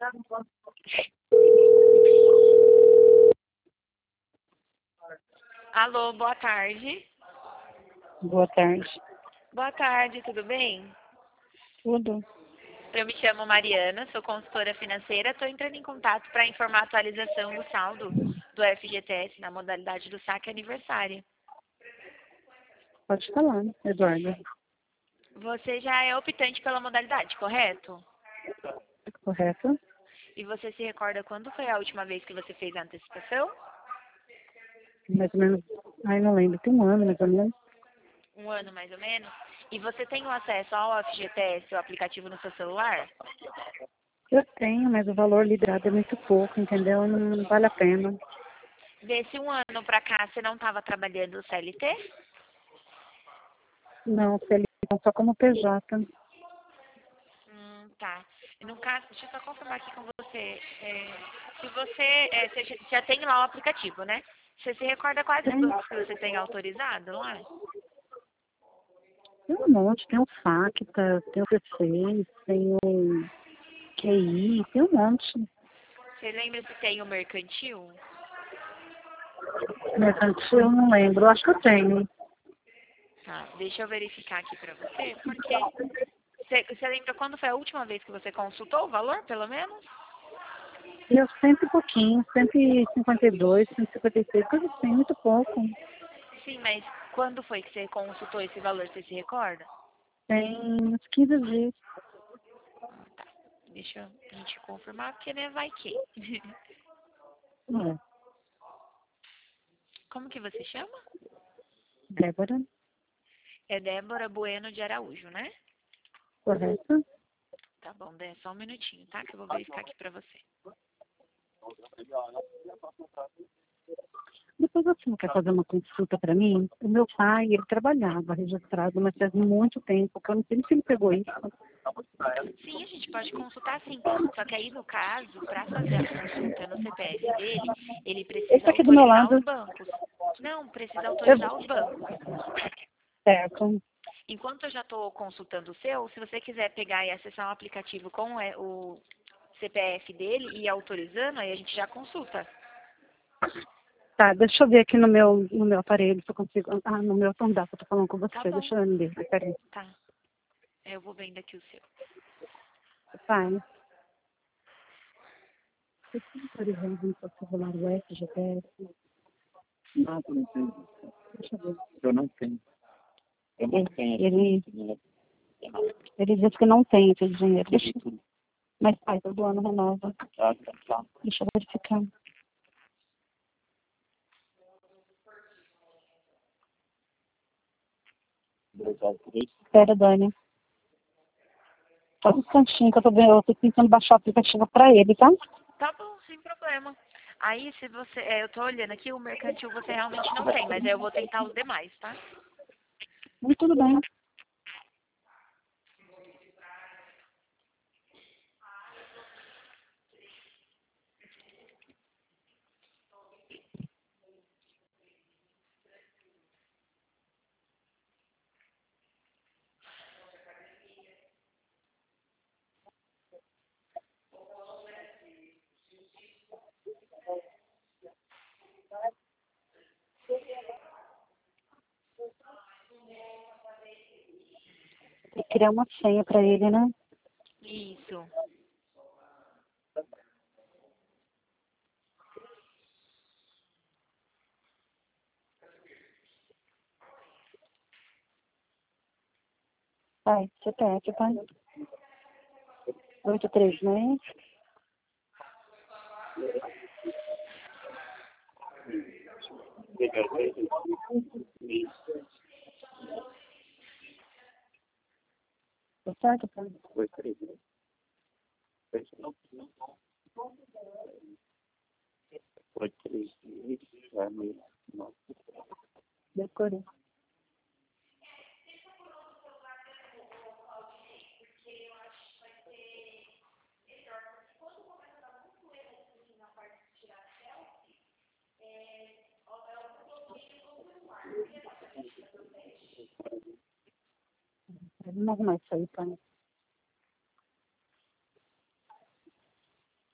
Alô, boa tarde. Boa tarde. Boa tarde, tudo bem? Tudo? Eu me chamo Mariana, sou consultora financeira. Estou entrando em contato para informar a atualização do saldo do FGTS na modalidade do saque aniversário. Pode falar, Eduardo. Você já é optante pela modalidade, correto? Correto? E você se recorda quando foi a última vez que você fez a antecipação? Mais ou menos. Ai, não lembro. Tem um ano, mais ou menos. Um ano, mais ou menos? E você tem o acesso ao FGTS, o aplicativo no seu celular? Eu tenho, mas o valor liberado é muito pouco, entendeu? Não vale a pena. Desse um ano para cá, você não estava trabalhando CLT? Não, se ele só como PJ. Tá. E no caso, deixa eu só confirmar aqui com você. Se você, você já tem lá o aplicativo, né? Você se recorda quais os Tem, bancos que você tem autorizado lá? tem um monte. Tem o Facta, tem o C6, tem o QI, tem um monte. Você lembra se tem o mercantil? Mercantil, eu não lembro. Eu acho que eu tenho. Tá, deixa eu verificar aqui pra você, porque você lembra quando foi a última vez que você consultou o valor, pelo menos? E eu cento e pouquinho, 152, 156, coisa assim, muito pouco. Sim, mas quando foi que você consultou esse valor, você se recorda? Tem uns 15 dias. Tá, deixa a gente confirmar, porque né, vai que. É. Como que você chama? Débora, É Débora Bueno de Araújo, né? correto? Tá bom, Dé, só um minutinho, tá? Que eu vou verificar aqui pra você. Depois você não quer fazer uma consulta para mim? O meu pai, ele trabalhava registrado, mas faz muito tempo, que eu não sei nem se ele pegou isso. Sim, a gente pode consultar sim. Só que aí, no caso, para fazer a consulta no CPF dele, ele Ele precisa está aqui do meu autorizar os lado. bancos. Não, precisa Eu, autorizar os bancos. certo. Enquanto eu já estou consultando o seu, se você quiser pegar e acessar um aplicativo com o CPF dele e ir autorizando, aí a gente já consulta. Tá, deixa eu ver aqui no meu aparelho se eu consigo. Ah, no meu não dá, que eu tô falando com Tá você. bom, Deixa eu ver. Peraí. tá. Eu vou vendo aqui o seu. Pai, você tem autorizado no seu celular o FGTS? Não, eu não tenho. Deixa eu ver. Eu não tenho. Eu não tenho Ele, esse dinheiro. ele disse que não tem esse dinheiro. Peguei tudo. Mas, pai, todo ano renova. Tá. Deixa eu verificar. Obrigado por isso. Espera, Dani. Só um instantinho que eu tô vendo, eu tô tentando baixar o aplicativo pra ele, tá? Tá bom, sem problema. Aí, se você. Eu tô olhando aqui, o mercantil você realmente não tem, mas aí eu vou tentar os demais, tá? Mas tudo bem. Tem que criar uma senha pra ele, né? Isso. Pai, CPF, pai. 836. Tá certo, pai? Foi três. Foi três. É, não. Decorei. Vamos arrumar isso aí, pai.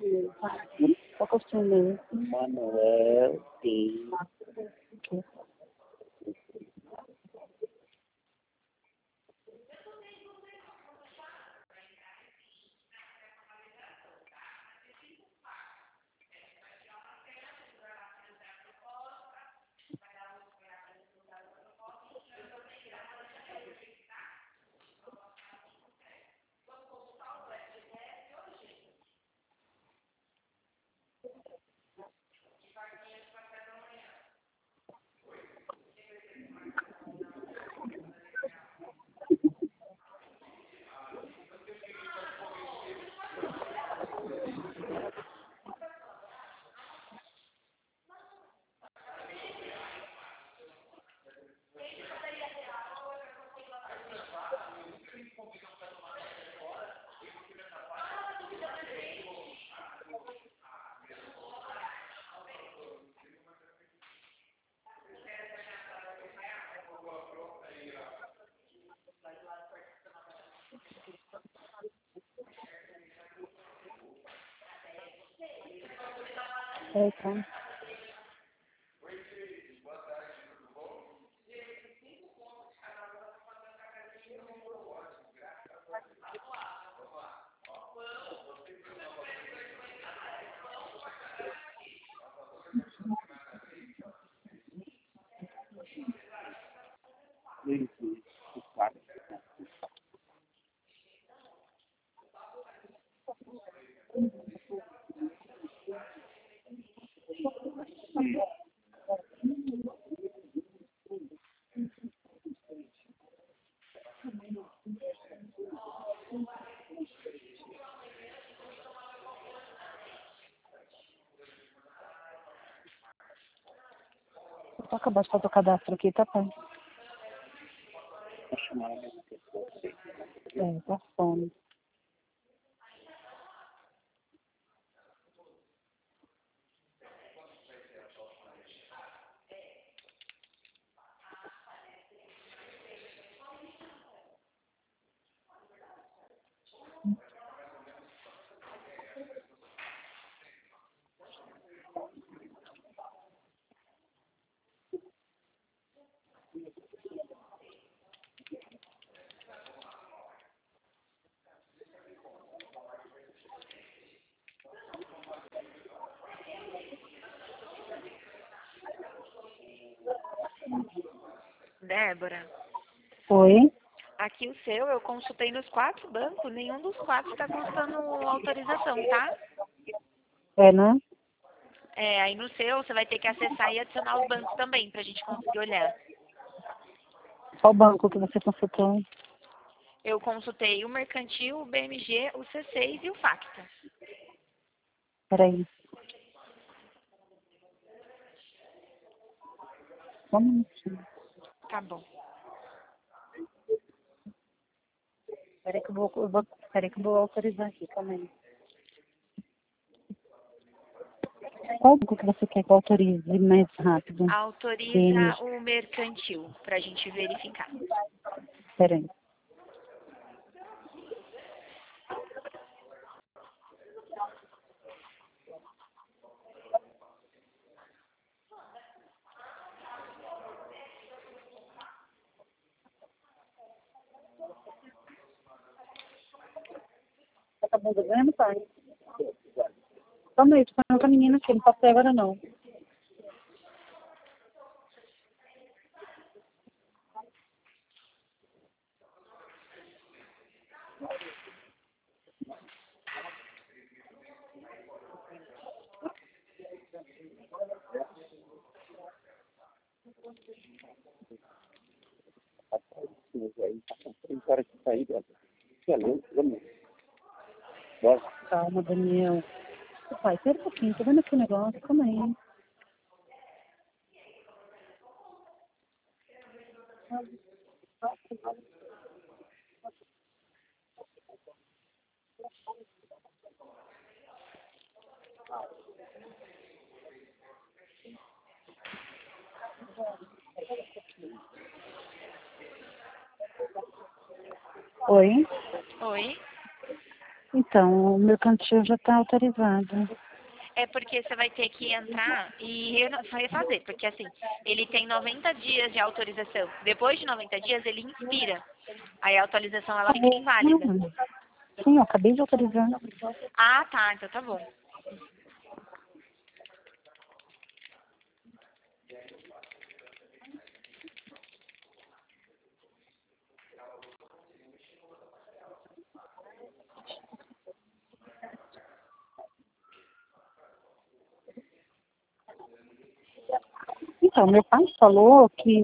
Qual que é o seu e-mail? Manuel T. Tá. Isso. Claro. Vou acabar de fazer o cadastro aqui, tá, pai? Vou chamar a mesma pessoa. Tá fome. Débora, Oi? aqui o seu, eu consultei nos 4 bancos, nenhum dos 4 está constando autorização, tá? É, né? É, aí no seu, você vai ter que acessar e adicionar os bancos também, pra gente conseguir olhar. Qual banco que você consultou? Eu consultei o Mercantil, o BMG, o C6 e o Facta. Peraí. Só um minutinho. Tá bom. Peraí que eu vou autorizar aqui, calma aí. Qual banco que você quer que eu autorize mais rápido? Autoriza o Mercantil, pra gente verificar. Peraí. Você tá bom, pai? Calma aí, tô falando com a menina aqui, não posso sair agora não. Aí, tem cara que sair, você é louco, vamos. Bora. Calma, Daniel. Pai, espera um pouquinho, tô vendo aqui o negócio, calma aí. Oi? Oi? Então, o mercantil já está autorizado. É porque você vai ter que entrar e refazer, porque assim, ele tem 90 dias de autorização. Depois de 90 dias, ele inspira. Aí a atualização ela fica inválida. Sim, eu acabei de autorizar. Ah, tá, então tá bom. Então, meu pai falou que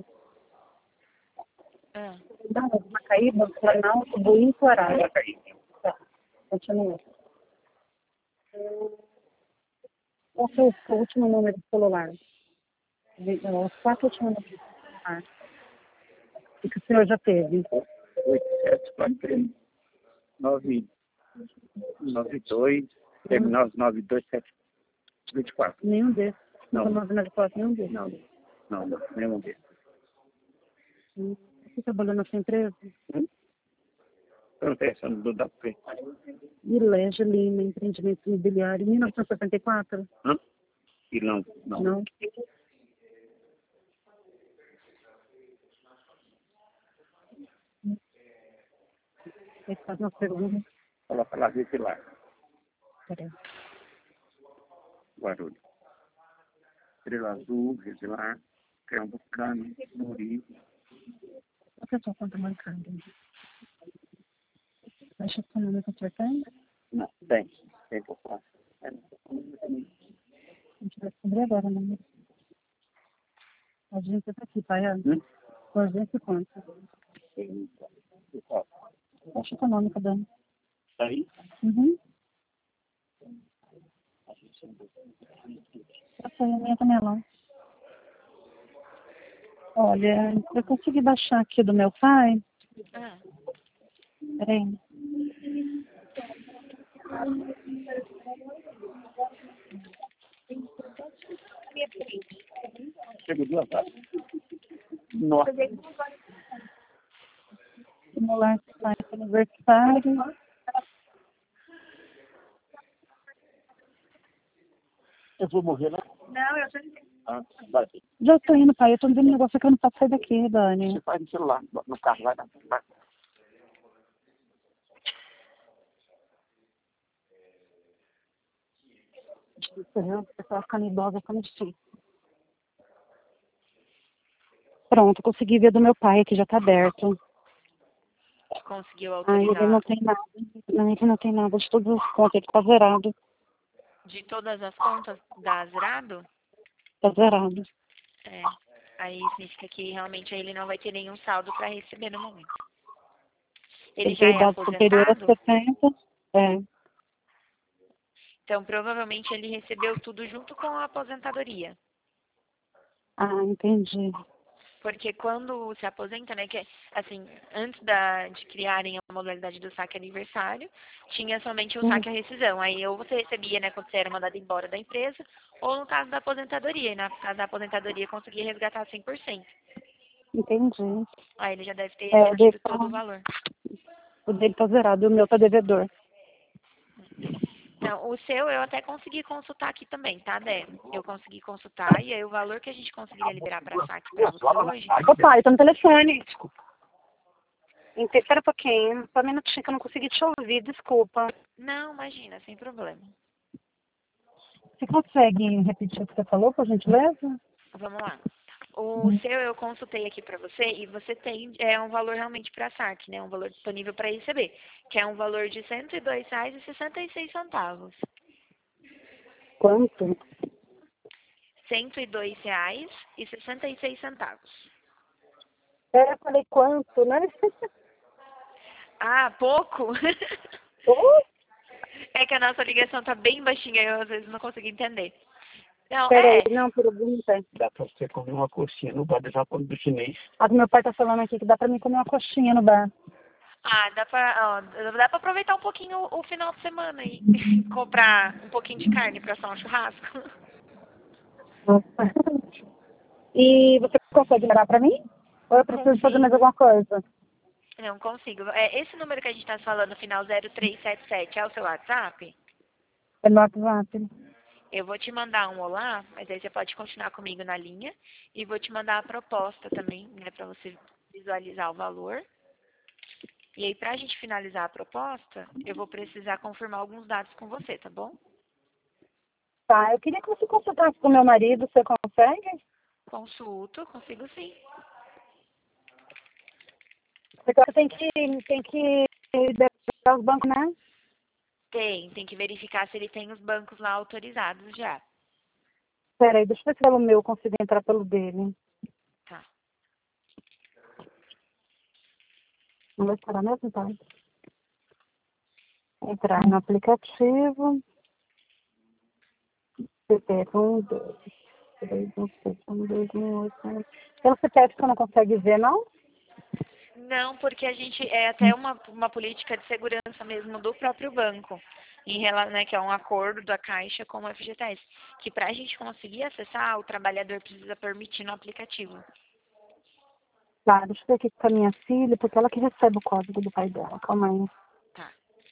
Ah. Macaíba, Planalto, Buim, Clarado. Tá, continua. Qual foi o último número do celular? Os 4 últimos números do celular. E que o senhor já teve? 8743 992 terminal 92724. Nenhum desses. Não. 994, nenhum desses. Não, nenhum desses. Você trabalhou na sua empresa? Eu não pensando do WP. Ilege Lima, empreendimento imobiliário, 1974? E não. Não. Você faz uma pergunta. Coloca lá, Vigilar, Peraí. Guarulhos. Estrela Azul, Vigilar, Cambucano, Muri. Qual que é a sua conta bancária? Acha que o número que você tem? Não, tem que eu faço. A gente vai descobrir agora, né? A gente tá aqui, pai. Com a gente conta. Acha econômica, Dani. Aí? Uhum. Essa aí é a minha panelão. Olha, eu consegui baixar aqui do meu pai. Ah. Peraí. Chego duas horas. Nossa. Simular site aniversário. Eu vou morrer, né? Não, eu já Vai. Já tô indo, pai. Eu tô vendo um negócio que eu não posso sair daqui, Dani. Você faz no celular, no carro, vai. O pessoal ficando idosa ficando difícil. Pronto, consegui ver do meu pai, que já tá aberto. conseguiu Ah, ele autorizar não tem nada. Não, ele não tem nada de todas as contas, ele tá zerado. de todas as contas da zerado. Tá zerado. É. Aí significa que realmente ele não vai ter nenhum saldo para receber no momento. Ele Ele já tem é idade superior a aposentado, 70. É. então provavelmente ele recebeu tudo junto com a aposentadoria. Ah, entendi. Porque quando se aposenta, né, que assim, antes de criarem a modalidade do saque aniversário, tinha somente o saque à rescisão. Aí ou você recebia, né, quando você era mandado embora da empresa, ou no caso da aposentadoria. E no caso da aposentadoria, conseguia resgatar 100%. Entendi. Aí ele já deve ter É, recebido todo o valor. o dele tá zerado e o meu tá devedor. Então, o seu eu até consegui consultar aqui também, tá, Dé? Eu consegui consultar e aí o valor que a gente conseguiria liberar para saque para você hoje. Ô pai, tô no telefone. Desculpa. Espera um pouquinho. Só um minutinho que eu não consegui te ouvir, desculpa. Não, imagina, sem problema. Você consegue repetir o que você falou, por gentileza? Vamos lá. O seu eu consultei aqui para você e você tem um valor realmente para saque, né? Um valor disponível para receber, que é um valor de R$ 102,66. Quanto? R$ 102,66. Eu falei quanto, né? Ah, pouco? Oh, É que a nossa ligação tá bem baixinha, eu às vezes não consigo entender. Não, peraí, não, pergunta. Dá pra você comer uma coxinha no bar do Japão do chinês. Ah, meu pai tá falando aqui que dá pra mim comer uma coxinha no bar. Ah, dá pra aproveitar um pouquinho o final de semana e comprar um pouquinho de carne pra assar um churrasco. E você consegue liberar pra mim? Ou eu preciso fazer mais Consigo. alguma coisa? Não consigo. Esse número que a gente tá falando, final 0377, é o seu WhatsApp? É no WhatsApp. Eu vou te mandar um olá, mas aí você pode continuar comigo na linha. E vou te mandar a proposta também, né, para você visualizar o valor. E aí, pra gente finalizar a proposta, eu vou precisar confirmar alguns dados com você, tá bom? Tá, eu queria que você consultasse com meu marido, você consegue? Consulto, consigo sim. Porque você tem que deixar os bancos, né? Tem que verificar se ele tem os bancos lá autorizados já. Peraí, deixa eu ver se pelo meu eu consigo entrar pelo dele. Tá. Não vai parar mesmo, tá? Entrar no aplicativo. CPF 1, 2, 3, 1, 7, 1, 2, 1, 8, 9. Pelo CPF você não consegue ver, não? Não, porque a gente é até uma política de segurança mesmo do próprio banco, né, que é um acordo da Caixa com o FGTS, que para a gente conseguir acessar, o trabalhador precisa permitir no aplicativo. Tá, deixa eu ver aqui com a minha filha, porque ela que recebe o código do pai dela. Calma aí. Tá.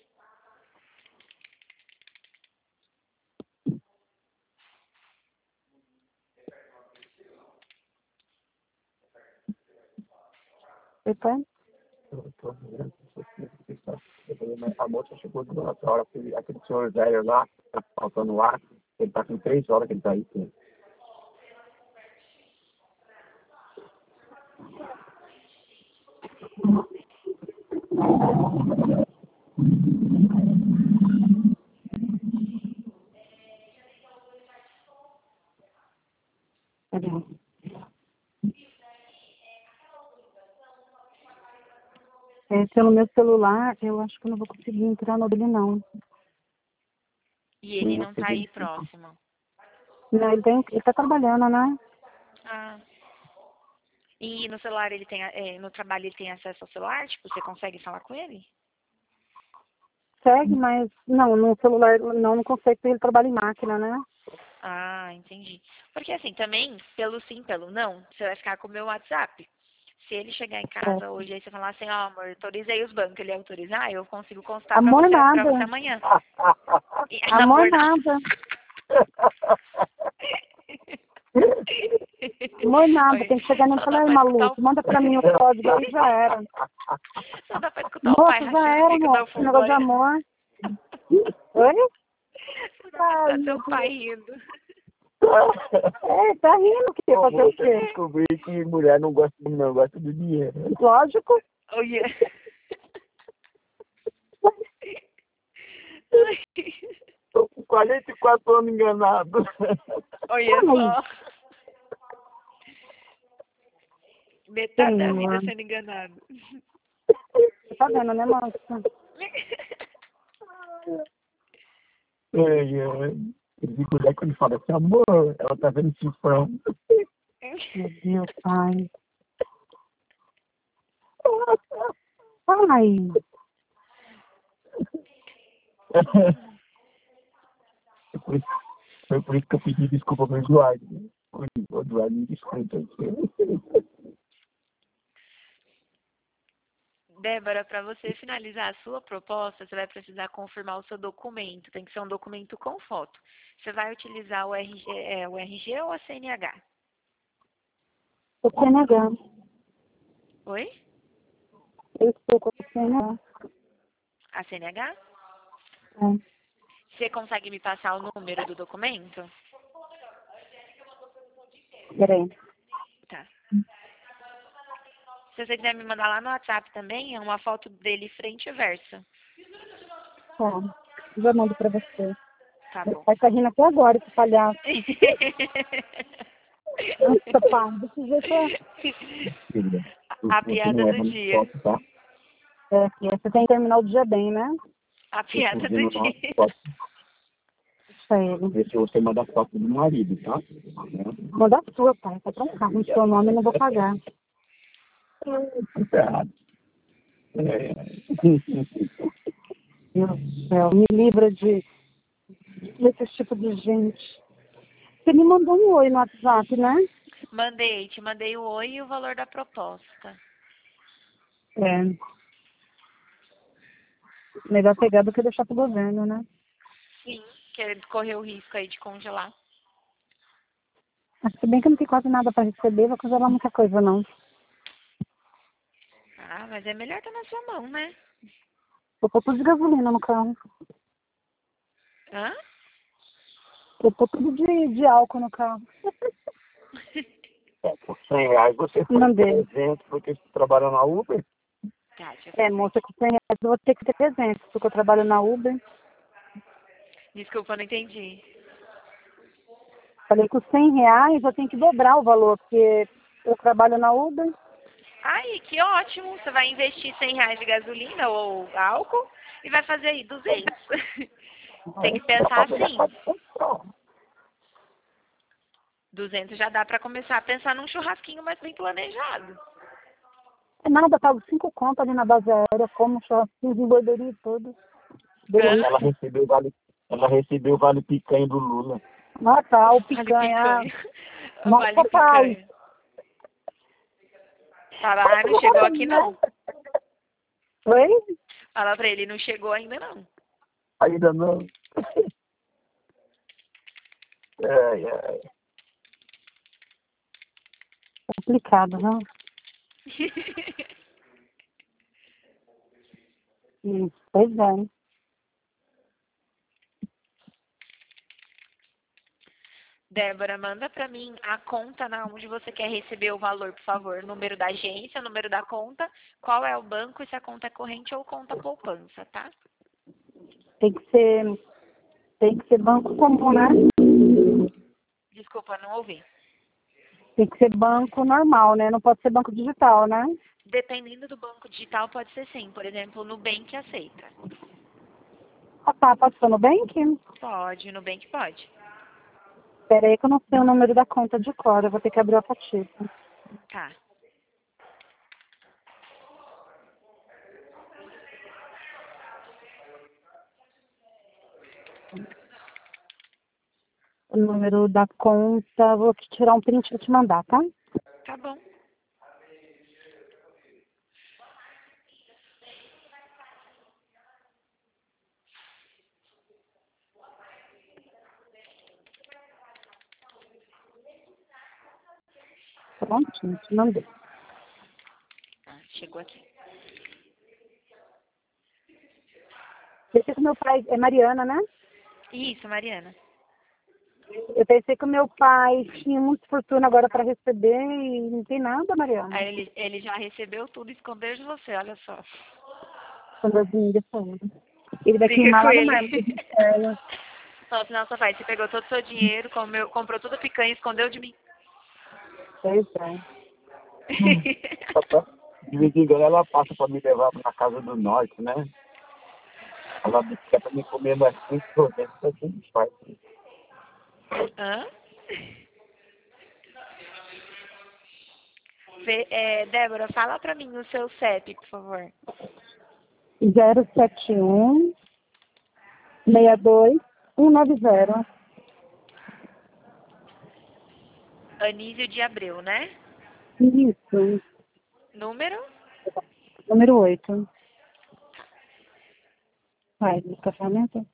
Oi, pai? A moça chegou de uma hora, aquele senhor velho lá, tá faltando ar, ele tá com 3 horas que ele tá aí. Peraí. Pelo meu celular, eu acho que eu não vou conseguir entrar no dele, não. E ele não tá aí próximo. Não, ele tá trabalhando, né? Ah. E no celular ele tem, no trabalho ele tem acesso ao celular? Tipo, você consegue falar com ele? Segue, mas não, no celular não consegue, porque ele trabalha em máquina, né? Ah, entendi. Porque assim, também, pelo sim, pelo não, você vai ficar com o meu WhatsApp. Se ele chegar em casa É. hoje, aí você falar assim, ó, amor, autorizei os bancos, ele autorizar, eu consigo constar Amor pra você nada. amanhã. Amor Amor, não. nada. Amor nada. Oi, Tem que chegar nele e só dá falar, "Ei, pra escutar maluco, manda pra mim o código aí, já era. só dá pra escutar o pai Moço, já rachando o era, bico moço. da Esse negócio de fungóia. amor. Oi? Só dá pra Ai, escutar meu seu pai Deus. rindo. É, tá rindo o quê? Fazer o quê? Descobri que mulher não gosta do meu, gosta do dinheiro. Lógico. Oh, yeah. Tô com 44 anos enganado. Olha Ai, só. Metade da vida senhor. sendo enganado. Você tá vendo, né, moça? Esse mulher, quando fala assim, amor, ela tá vendo cifrão. Meu Deus, pai. Ai, Foi por isso que eu pedi desculpa pro Eduardo. O Eduardo me desculpa. Débora, para você finalizar a sua proposta, você vai precisar confirmar o seu documento. Tem que ser um documento com foto. Você vai utilizar o RG ou a CNH? o CNH. Oi? Eu estou com o CNH. A CNH? É. Você consegue me passar o número do documento? Peraí. Tá. Se você quiser me mandar lá no WhatsApp também, é uma foto dele frente e verso. Tá. Já mando pra você. Tá Meu bom. pai tá rindo até agora, esse palhaço. Nossa, pá, desse jeito A piada do dia. Tá? você tem que terminar o dia bem, né? A piada do dia. Isso aí. Vê se você manda foto do marido, tá? Manda a sua, pai. Tá tão caro no seu nome, eu não vou pagar. Tá errado. Meu Deus do céu, me livra desse tipo de gente. Você me mandou um oi no WhatsApp, né? Te mandei o oi e o valor da proposta. É. Melhor pegar do que deixar pro governo, né? Sim, que correr o risco aí de congelar. Acho que bem que não tem quase nada para receber, vai congelar muita coisa, não. Ah, mas é melhor estar na sua mão, né? Eu pôr tudo de gasolina no carro. Hã? Eu pôr tudo de álcool no carro. Por 100 reais você foi Mandei. 300 porque você trabalha na Uber. Tá, deixa eu ver. É, moça, com 100 reais eu vou ter que ter 300, porque eu trabalho na Uber. Desculpa, eu não entendi. Falei, com 100 reais eu tenho que dobrar o valor, porque eu trabalho na Uber. Ai, que ótimo. Você vai investir 100 reais de gasolina ou álcool e vai fazer aí 200. Tem que pensar assim. 200 já dá pra começar a pensar num churrasquinho mais bem planejado. É nada, pago 5 contas ali na base aérea, como churrasquinho, engordaria e tudo. Delícia. Ela recebeu o vale picanha do Lula. Ah, tá, o Vale picanha. picanha. Nossa, Vale pai. picanha. Fala, ah, não chegou aqui não. Oi? Fala pra ele, não chegou ainda não. Ainda não. É. Complicado, né? Pois é. Débora, manda pra mim a conta na onde você quer receber o valor, por favor. Número da agência, número da conta, qual é o banco e se a conta é corrente ou conta poupança, tá? Tem que ser banco comum, né? Desculpa, não ouvi. Tem que ser banco normal, né? Não pode ser banco digital, né? Dependendo do banco digital, pode ser sim. Por exemplo, o Nubank aceita. Ah, tá, pode ser no Nubank? Pode, o Nubank pode. Espera aí que eu não sei o número da conta de cor, eu vou ter que abrir o aplicativo. Tá. O número da conta, vou tirar um print e te mandar, tá? Tá bom. Prontinho, te mandei. Ah, chegou aqui. Pensei que meu pai, é Mariana, né? Isso, Mariana. Eu pensei que o meu pai tinha muita fortuna agora para receber e não tem nada, Mariana. Aí ele já recebeu tudo e escondeu de você, olha só. Quando as meninas falam. Ele vai Briga queimar com lá no ele. mar. Nossa, pai, você pegou todo o seu dinheiro, comprou toda a picanha e escondeu de mim. Pois é. De vez em quando ela passa para me levar na casa do norte, né? Ela disse que é para me comer mais 5%, que a gente faz. Hã? Débora, fala pra mim o seu CEP, por favor. 071 62 190. Anísio de Abreu, né? Isso. Número? Número 8. Vai, busca a ferramenta?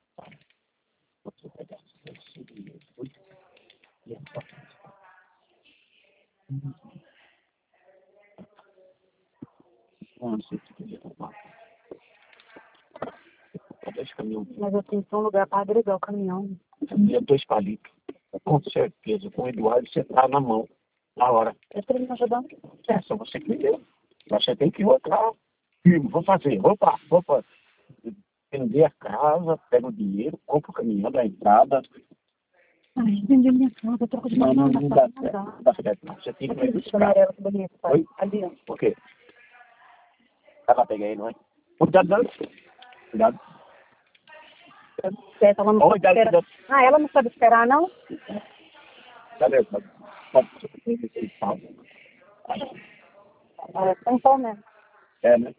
Não sei se queria tomar. Dois caminhões. Mas eu tenho que ter um lugar para agregar o caminhão. É 2 palitos. Com certeza, com o Eduardo você tá na mão, na hora. É para ele me ajudar? É só você que me deu. Você tem que voltar. Vou fazer, opa. Vender a casa, pega o dinheiro, compra o caminhão da entrada. Ai, vendi minha casa, eu troco de Não, caminhão não na dá casa, certo. não Não dá. dá certo, não. Você tem que Aquele ir vestido buscar. amarelo que bonito, pai. Oi? Ali, ó. Por quê? Ela pega aí, não é? Cuidado. Cuidado. Certo, ela não sabe Cuidado, esperar. cuidado. Ah, ela não sabe esperar, não? Cadê? É, São Paulo mesmo. É, né?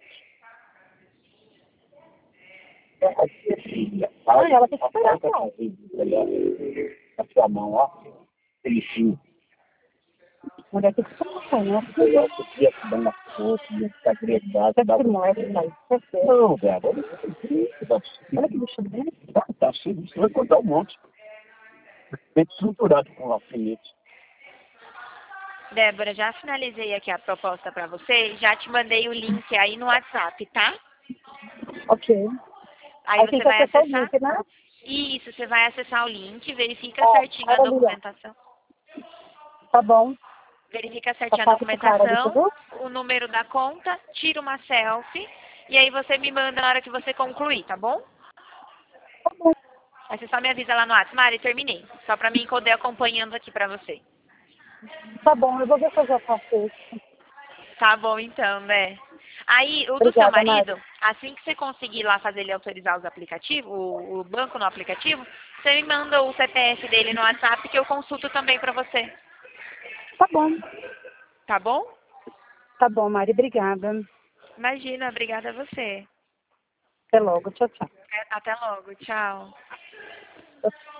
Ah, ela tem que esperar, não. A sua mão, ó. Felicinho. Mulher tem que pensar, né? Eu podia ficar na puta, ia ficar agregada, dava uma hora mais. Não, Débora, Olha que bicho grande. tá cheio, você vai contar um monte. Bem estruturado com alfinete. Débora, já finalizei aqui a proposta para você, já te mandei o link aí no WhatsApp, tá? Ok. Aí Aí tem você que vai acessar o acessar. link, né? Isso, você vai acessar o link, verifica Ó, certinho a olha ali, ó. documentação. Tá bom. Verifica Tá certinho a fácil pro cara ali, tu documentação, viu? o número da conta, tira uma selfie e aí você me manda na hora que você concluir, tá bom? Tá bom. Aí você só me avisa lá no WhatsApp. Mari, terminei. Só pra mim poder acompanhando aqui pra você. Tá bom, eu vou ver se eu já faço isso. Tá bom então, né? Aí, o do seu Obrigada, Mari. marido, assim que você conseguir lá fazer ele autorizar os aplicativos, o banco no aplicativo, você me manda o CPF dele no WhatsApp que eu consulto também pra você. Tá bom. Tá bom? Tá bom, Mari. Obrigada. Imagina, obrigada a você. Até logo. Tchau, tchau. Até logo, tchau.